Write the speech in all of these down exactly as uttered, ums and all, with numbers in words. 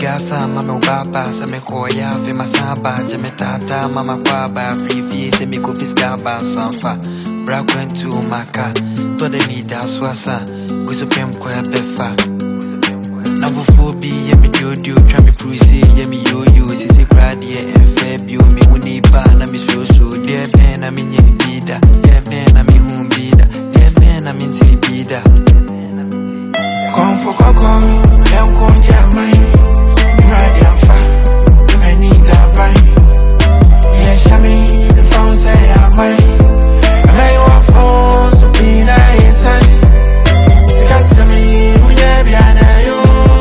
gasa mama ubaba sa me koya fe masaba jame tata mama kwaba free fee se me ko fiskaba sanfa bra kwentu maka to the leader swasa go so pem ko befa na vofobi ye me diodio twa me cruise ye me yo yo sisi grad ye enfe bio me woni ba na me so so de pen na me nye bida de pen na me hum bida de pen na me ti bida kon fo kokon em ko jamai radiant fa me need that buy yeah shami the phone say I might I may want phone so be nice and sikasa me unye biana yo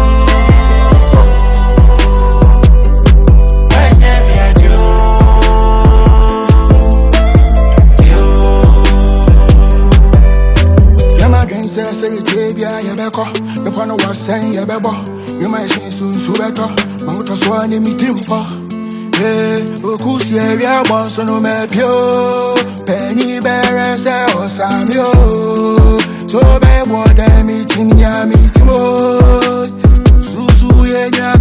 unye biadio yo yama gense say tebia ya beko the pano was saying ya bebo you might see soon so better but to so any meeting pa eh okusi e ya boss no me pio penny better say o samio so be what them meeting ya meeting mo susu ye nya